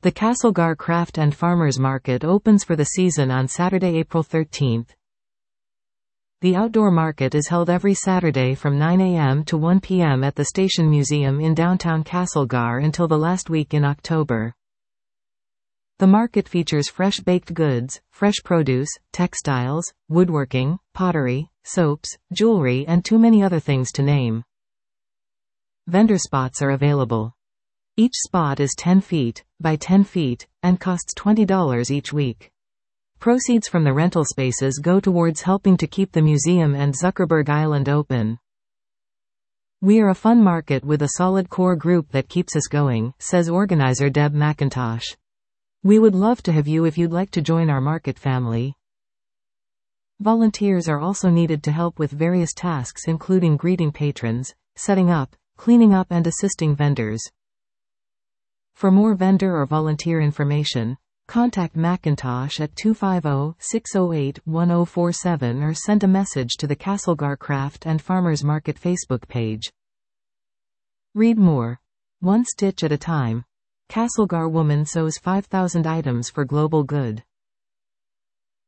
The Castlegar Craft and Farmers Market opens for the season on Saturday, April 13th. The outdoor market is held every Saturday from 9 a.m. to 1 p.m. at the Station Museum in downtown Castlegar until the last week in October. The market features fresh baked goods, fresh produce, textiles, woodworking, pottery, soaps, jewelry and too many other things to name. Vendor spots are available. Each spot is 10 feet by 10 feet and costs $20 each week. Proceeds from the rental spaces go towards helping to keep the museum and Zuckerberg Island open. "We are a fun market with a solid core group that keeps us going," says organizer Deb McIntosh. "We would love to have you if you'd like to join our market family." Volunteers are also needed to help with various tasks including greeting patrons, setting up, cleaning up and assisting vendors. For more vendor or volunteer information, contact McIntosh at 250-608-1047 or send a message to the Castlegar Craft and Farmers Market Facebook page. Read more. One stitch at a time. Castlegar woman sews 5,000 items for global good.